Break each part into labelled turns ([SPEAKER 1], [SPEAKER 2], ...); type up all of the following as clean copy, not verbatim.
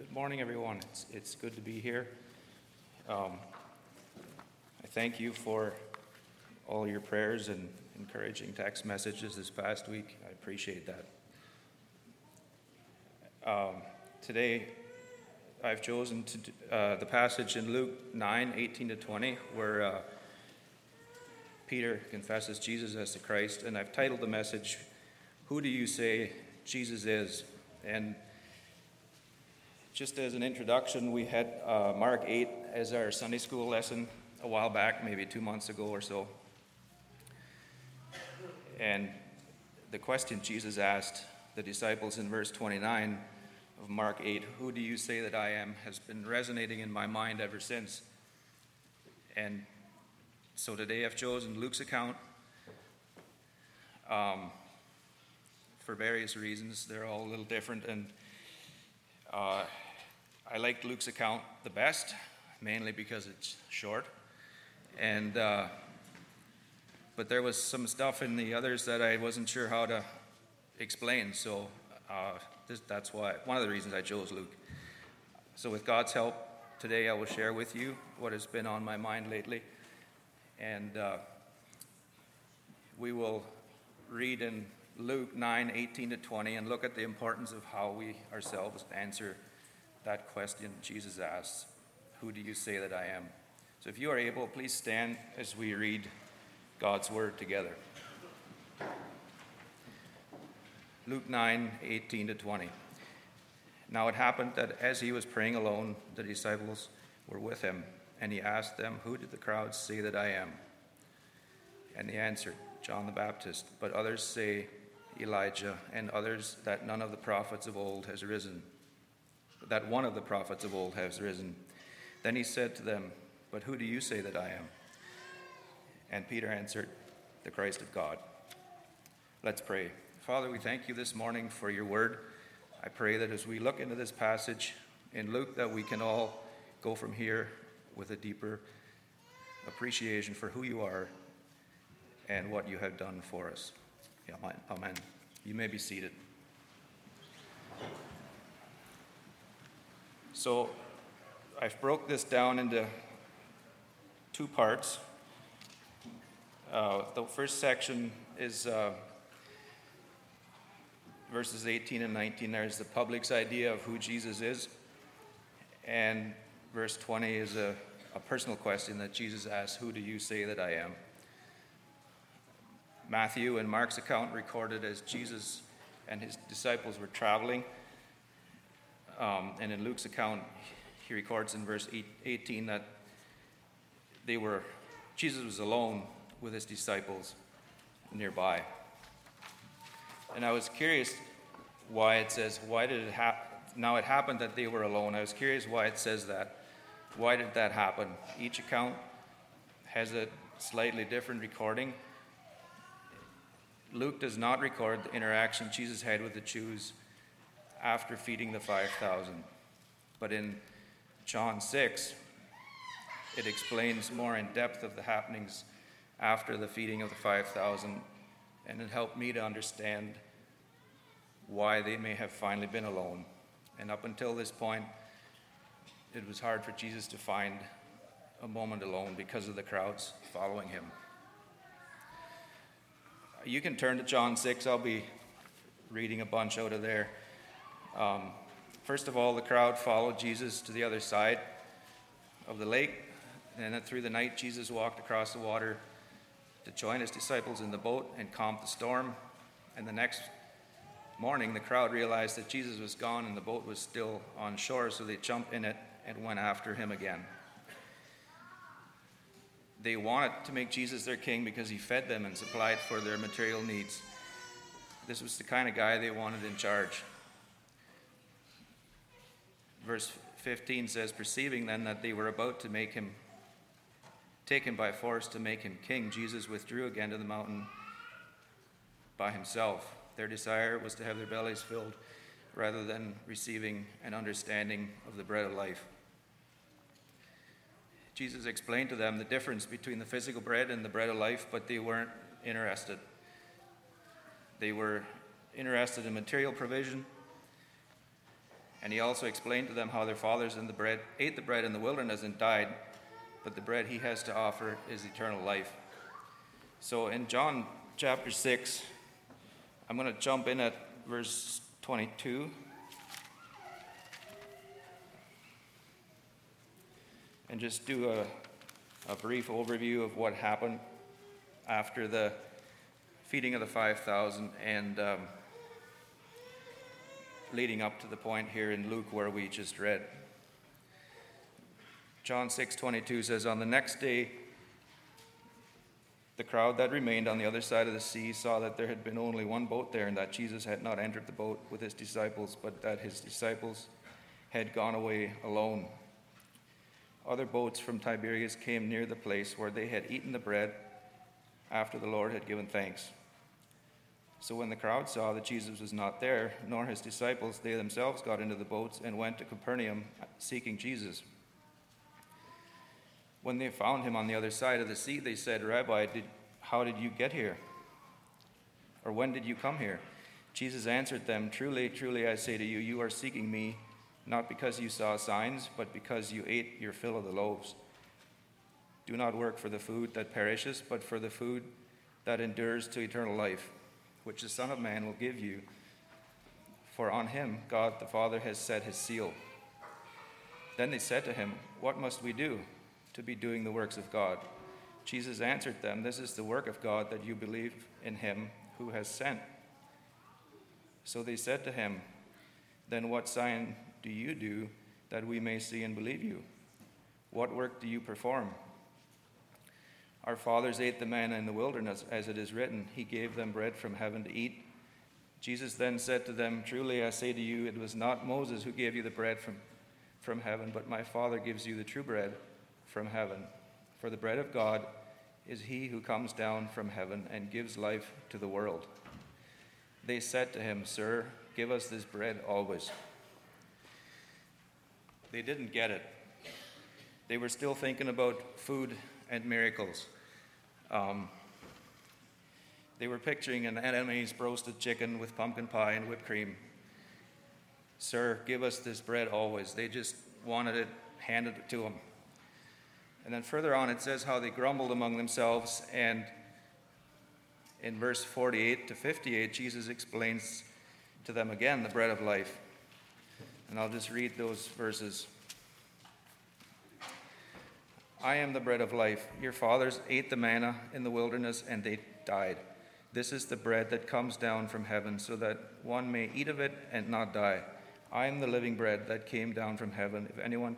[SPEAKER 1] Good morning, everyone. It's good to be here. I thank you for all your prayers and encouraging text messages this past week. I appreciate that. Today, I've chosen the passage in Luke 9:18-20, where Peter confesses Jesus as the Christ, and I've titled the message, "Who do you say Jesus is?" And just as an introduction, we had Mark 8 as our Sunday school lesson a while back, maybe 2 months ago or so. And the question Jesus asked the disciples in verse 29 of Mark 8, "Who do you say that I am?" has been resonating in my mind ever since. And so today I've chosen Luke's account for various reasons. They're all a little different, and I liked Luke's account the best, mainly because it's short. And but there was some stuff in the others that I wasn't sure how to explain, so that's why one of the reasons I chose Luke. So with God's help, today I will share with you what has been on my mind lately, and we will read in Luke 9:18-20 and look at the importance of how we ourselves answer that question Jesus asks, "Who do you say that I am?" So if you are able, please stand as we read God's word together. Luke 9:18-20. Now it happened that as he was praying alone, the disciples were with him, and he asked them, "Who did the crowds say that I am?" And they answered, "John the Baptist, but others say Elijah, and others that none of the prophets of old has risen, that one of the prophets of old has risen." Then he said to them, "But who do you say that I am?" And Peter answered, "The Christ of God." Let's pray. Father, we thank you this morning for your word. I pray that as we look into this passage in Luke, that we can all go from here with a deeper appreciation for who you are and what you have done for us. Amen. You may be seated. So I've broke this down into two parts. The first section is verses 18 and 19. There's the public's idea of who Jesus is. And verse 20 is a personal question that Jesus asks, "Who do you say that I am?" Matthew and Mark's account recorded as Jesus and his disciples were traveling. And in Luke's account, he records in verse 18 that Jesus was alone with his disciples nearby. And I was curious why it says, now it happened that they were alone. I was curious why it says that. Why did that happen? Each account has a slightly different recording. Luke does not record the interaction Jesus had with the Jews after feeding the 5,000. But in John 6, it explains more in depth of the happenings after the feeding of the 5,000, and it helped me to understand why they may have finally been alone. And up until this point, it was hard for Jesus to find a moment alone because of the crowds following him. You can turn to John 6. I'll be reading a bunch out of there. First of all, the crowd followed Jesus to the other side of the lake, and then through the night, Jesus walked across the water to join his disciples in the boat and calm the storm. And the next morning, the crowd realized that Jesus was gone and the boat was still on shore, so they jumped in it and went after him again. They wanted to make Jesus their king because he fed them and supplied for their material needs. This was the kind of guy they wanted in charge. Verse 15 says, "Perceiving then that they were about to take him by force to make him king, Jesus withdrew again to the mountain by himself. Their desire was to have their bellies filled rather than receiving an understanding of the bread of life." Jesus explained to them the difference between the physical bread and the bread of life, but they weren't interested. They were interested in material provision And he also explained to them how their fathers ate the bread in the wilderness and died, but the bread he has to offer is eternal life. So in John chapter 6, I'm going to jump in at verse 22. And just do a brief overview of what happened after the feeding of the 5,000 and leading up to the point here in Luke where we just read. John 6:22 says, "On the next day, the crowd that remained on the other side of the sea saw that there had been only one boat there, and that Jesus had not entered the boat with his disciples, but that his disciples had gone away alone. Other boats from Tiberias came near the place where they had eaten the bread after the Lord had given thanks. So when the crowd saw that Jesus was not there, nor his disciples, they themselves got into the boats and went to Capernaum seeking Jesus. When they found him on the other side of the sea, they said, 'Rabbi, how did you get here? Or when did you come here?' Jesus answered them, 'Truly, truly, I say to you, you are seeking me, not because you saw signs, but because you ate your fill of the loaves. Do not work for the food that perishes, but for the food that endures to eternal life, which the Son of Man will give you. For on him God the Father has set his seal.' Then they said to him, 'What must we do to be doing the works of God?' Jesus answered them, 'This is the work of God, that you believe in him who has sent.' So they said to him, 'Then what sign do you do that we may see and believe you? What work do you perform? Our fathers ate the manna in the wilderness, as it is written, he gave them bread from heaven to eat.' Jesus then said to them, 'Truly I say to you, it was not Moses who gave you the bread from heaven, but my Father gives you the true bread from heaven. For the bread of God is he who comes down from heaven and gives life to the world.' They said to him, 'Sir, give us this bread always.' They didn't get it. They were still thinking about food and miracles. They were picturing an enemy's roasted chicken with pumpkin pie and whipped cream. 'Sir, give us this bread always.' They just wanted it handed to them. And then further on it says how they grumbled among themselves, and in verse 48 to 58, Jesus explains to them again the bread of life. And I'll just read those verses. 'I am the bread of life. Your fathers ate the manna in the wilderness, and they died. This is the bread that comes down from heaven, so that one may eat of it and not die. I am the living bread that came down from heaven. If anyone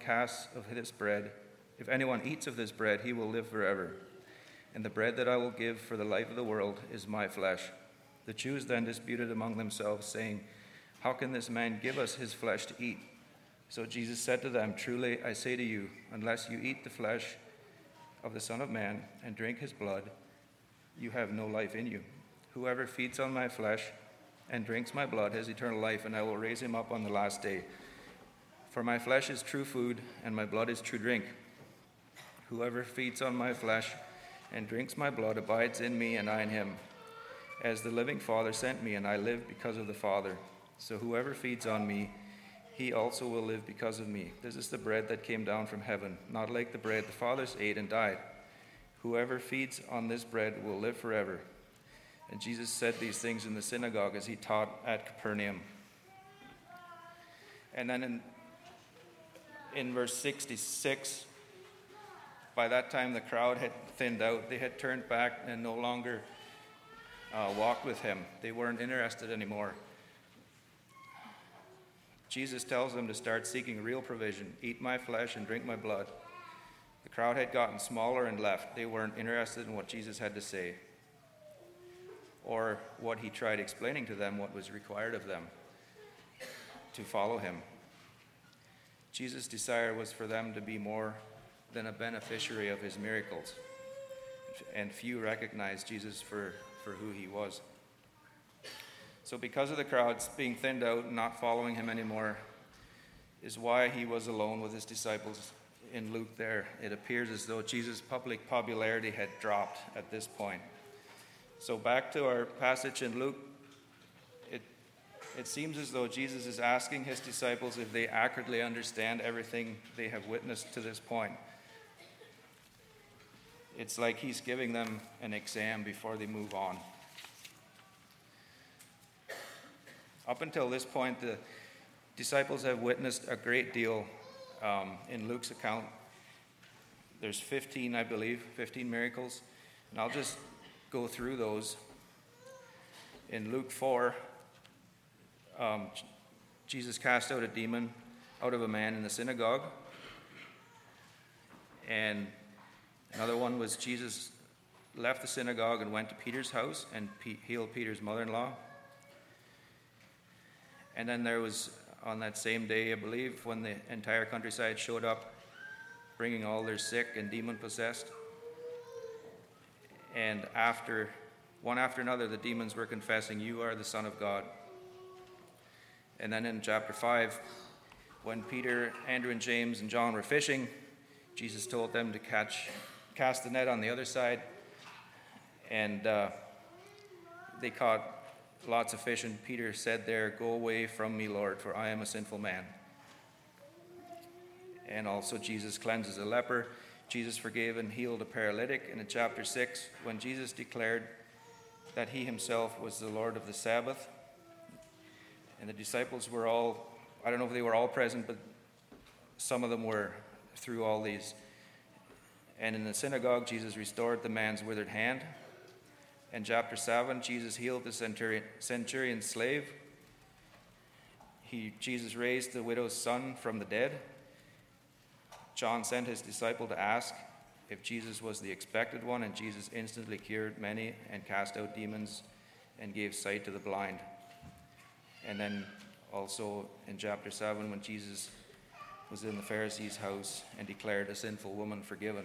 [SPEAKER 1] eats of this bread, he will live forever. And the bread that I will give for the life of the world is my flesh.' The Jews then disputed among themselves, saying, 'How can this man give us his flesh to eat?' So Jesus said to them, 'Truly I say to you, unless you eat the flesh of the Son of Man and drink his blood, you have no life in you. Whoever feeds on my flesh and drinks my blood has eternal life, and I will raise him up on the last day. For my flesh is true food, and my blood is true drink. Whoever feeds on my flesh and drinks my blood abides in me, and I in him. As the living Father sent me, and I live because of the Father. So whoever feeds on me, he also will live because of me. This is the bread that came down from heaven, not like the bread the fathers ate and died. Whoever feeds on this bread will live forever.' And Jesus said these things in the synagogue as he taught at Capernaum." And then in verse 66, by that time the crowd had thinned out. They had turned back and no longer walked with him. They weren't interested anymore. Jesus tells them to start seeking real provision. "Eat my flesh and drink my blood." The crowd had gotten smaller and left. They weren't interested in what Jesus had to say, or what he tried explaining to them what was required of them to follow him. Jesus' desire was for them to be more than a beneficiary of his miracles, and few recognized Jesus for who he was. So because of the crowds being thinned out and not following him anymore is why he was alone with his disciples in Luke there. It appears as though Jesus' public popularity had dropped at this point. So back to our passage in Luke, It seems as though Jesus is asking his disciples if they accurately understand everything they have witnessed to this point. It's like he's giving them an exam before they move on. Up until this point, the disciples have witnessed a great deal in Luke's account. There's 15, I believe, 15 miracles. And I'll just go through those. In Luke 4, Jesus cast out a demon out of a man in the synagogue. And another one was Jesus left the synagogue and went to Peter's house and healed Peter's mother-in-law. And then there was, on that same day, I believe, when the entire countryside showed up, bringing all their sick and demon-possessed. And one after another, the demons were confessing, "You are the Son of God." And then in chapter 5, when Peter, Andrew, and James and John were fishing, Jesus told them to cast the net on the other side. And they caught lots of fish, and Peter said there, "Go away from me, Lord, for I am a sinful man." And also Jesus cleanses a leper. Jesus forgave and healed a paralytic. And in chapter 6, when Jesus declared that he himself was the Lord of the Sabbath, and the disciples were all, I don't know if they were all present, but some of them were through all these. And in the synagogue, Jesus restored the man's withered hand. In chapter 7, Jesus healed the centurion's slave. Jesus raised the widow's son from the dead. John sent his disciple to ask if Jesus was the expected one, and Jesus instantly cured many and cast out demons and gave sight to the blind. And then also in chapter 7, when Jesus was in the Pharisee's house and declared a sinful woman forgiven.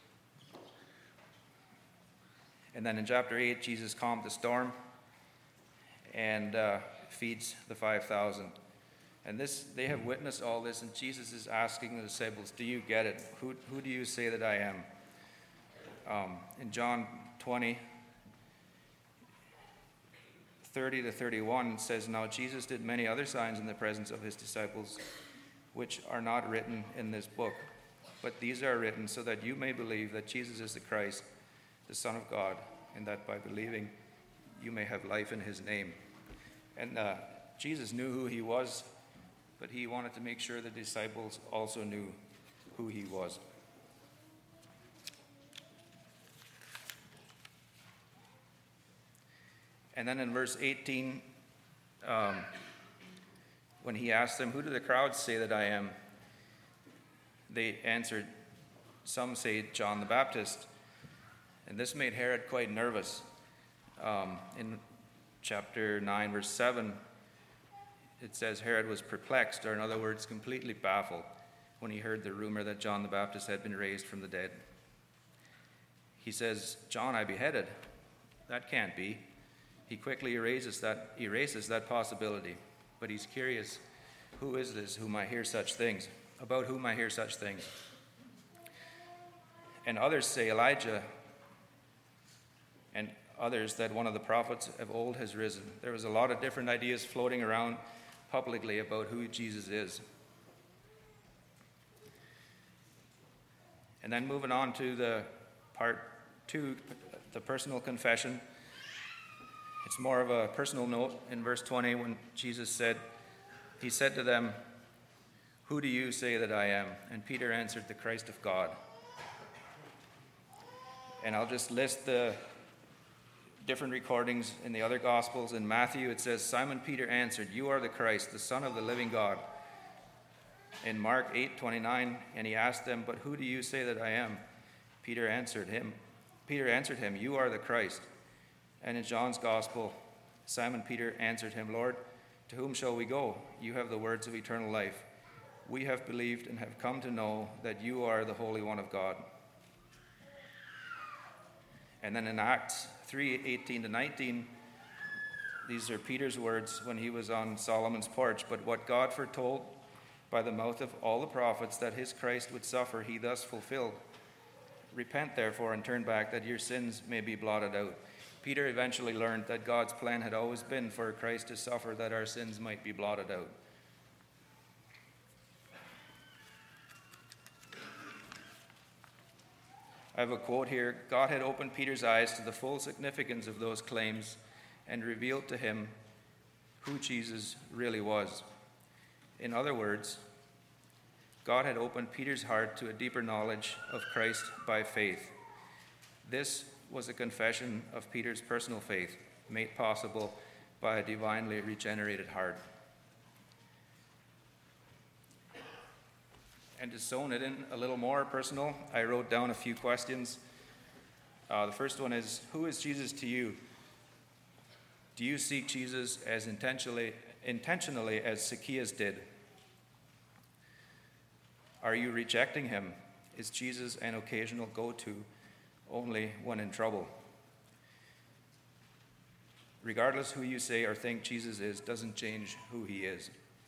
[SPEAKER 1] And then in chapter 8, Jesus calmed the storm and feeds the 5,000. And they have witnessed all this, and Jesus is asking the disciples, "Do you get it? Who do you say that I am?" In John 20, 30 to 31, it says, "Now Jesus did many other signs in the presence of his disciples, which are not written in this book. But these are written so that you may believe that Jesus is the Christ, the Son of God, and that by believing you may have life in his name." And Jesus knew who he was, but he wanted to make sure the disciples also knew who he was. And then in verse 18, when he asked them, "Who do the crowds say that I am?" they answered, "Some say John the Baptist." And this made Herod quite nervous. In chapter 9, verse 7, it says Herod was perplexed, or in other words, completely baffled, when he heard the rumor that John the Baptist had been raised from the dead. He says, "John I beheaded. That can't be." He quickly erases that possibility, but he's curious, who is this about whom I hear such things? And others say Elijah, and others that one of the prophets of old has risen. There was a lot of different ideas floating around publicly about who Jesus is. And then moving on to the part 2, the personal confession. It's more of a personal note in verse 20 when Jesus said to them, "Who do you say that I am?" And Peter answered, "The Christ of God." And I'll just list the different recordings in the other Gospels. In Matthew, it says, "Simon Peter answered, 'You are the Christ, the Son of the living God.' In Mark 8:29, and he asked them, 'But who do you say that I am?' Peter answered him, 'You are the Christ.' And in John's Gospel, Simon Peter answered him, 'Lord, to whom shall we go? You have the words of eternal life. We have believed and have come to know that you are the Holy One of God.'" And then in Acts 3:18 to 19, these are Peter's words when he was on Solomon's porch. "But what God foretold by the mouth of all the prophets that his Christ would suffer, he thus fulfilled. Repent, therefore, and turn back, that your sins may be blotted out, Peter eventually learned that God's plan had always been for Christ to suffer that our sins might be blotted out. I have a quote here. God had opened Peter's eyes to the full significance of those claims and revealed to him who Jesus really was. In other words, God had opened Peter's heart to a deeper knowledge of Christ by faith. This was a confession of Peter's personal faith, made possible by a divinely regenerated heart. And to zone it in a little more personal, I wrote down a few questions. The first one is, who is Jesus to you? Do you seek Jesus as intentionally as Zacchaeus did? Are you rejecting him? Is Jesus an occasional go-to only when in trouble? Regardless who you say or think Jesus is, doesn't change who he is.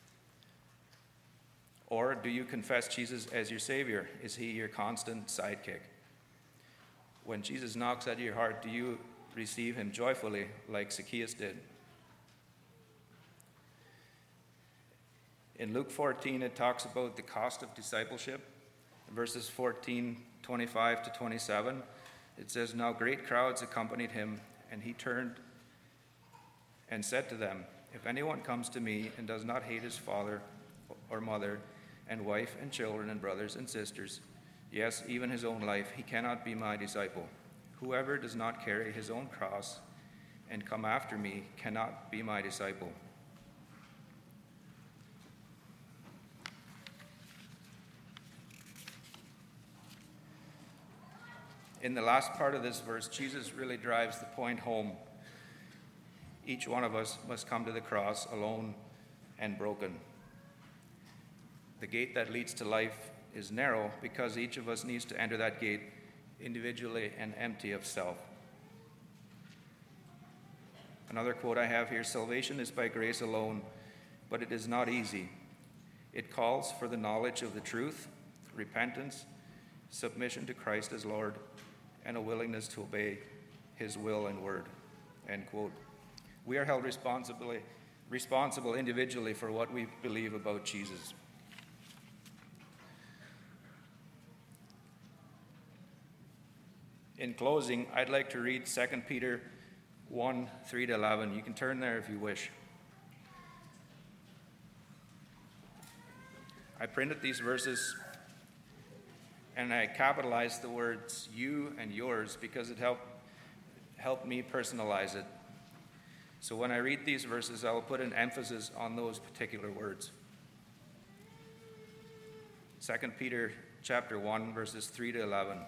[SPEAKER 1] Or do you confess Jesus as your Savior? Is he your constant sidekick? When Jesus knocks at your heart, do you receive him joyfully like Zacchaeus did? In Luke 14, it talks about the cost of discipleship. In verses 14:25 to 27, it says, "Now great crowds accompanied him, and he turned and said to them, 'If anyone comes to me and does not hate his father or mother and wife and children and brothers and sisters, yes, even his own life, he cannot be my disciple. Whoever does not carry his own cross and come after me cannot be my disciple.'" In the last part of this verse, Jesus really drives the point home. Each one of us must come to the cross alone and broken. The gate that leads to life is narrow because each of us needs to enter that gate individually and empty of self. Another quote I have here, "Salvation is by grace alone, but it is not easy. It calls for the knowledge of the truth, repentance, submission to Christ as Lord, and a willingness to obey his will and word." End quote. We are held responsible individually for what we believe about Jesus. In closing, I'd like to read 2 Peter 1, 3 to 11. You can turn there if you wish. I printed these verses and I capitalized the words "you" and "yours" because it helped me personalize it. So when I read these verses, I will put an emphasis on those particular words. 2 Peter chapter 1, verses 3 to 11.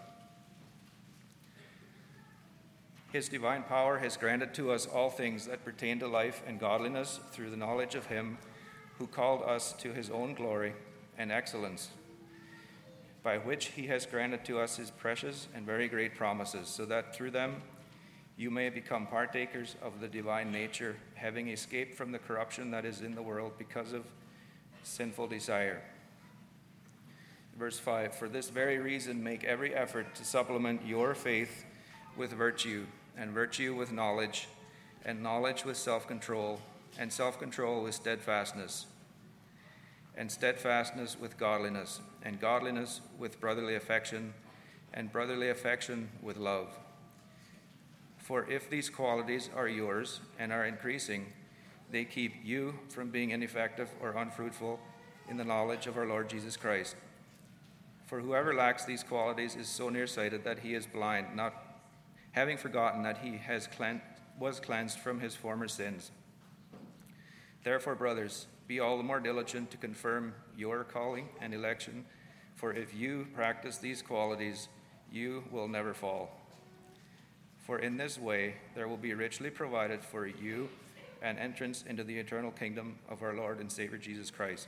[SPEAKER 1] "His divine power has granted to us all things that pertain to life and godliness through the knowledge of him who called us to his own glory and excellence, by which he has granted to us his precious and very great promises, so that through them you may become partakers of the divine nature, having escaped from the corruption that is in the world because of sinful desire." Verse 5, "For this very reason make every effort to supplement your faith with virtue, and virtue with knowledge, and knowledge with self-control, and self-control with steadfastness, and steadfastness with godliness, and godliness with brotherly affection, and brotherly affection with love. For if these qualities are yours and are increasing, they keep you from being ineffective or unfruitful in the knowledge of our Lord Jesus Christ. For whoever lacks these qualities is so nearsighted that he is blind, not having forgotten that he was cleansed from his former sins. Therefore, brothers, be all the more diligent to confirm your calling and election, for if you practice these qualities, you will never fall. For in this way there will be richly provided for you an entrance into the eternal kingdom of our Lord and Savior Jesus Christ."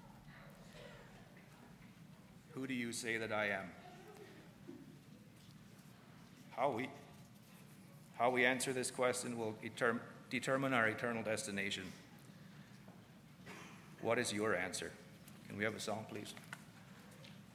[SPEAKER 1] Who do you say that I am? How we answer this question will determine our eternal destination. What is your answer? Can we have a song, please?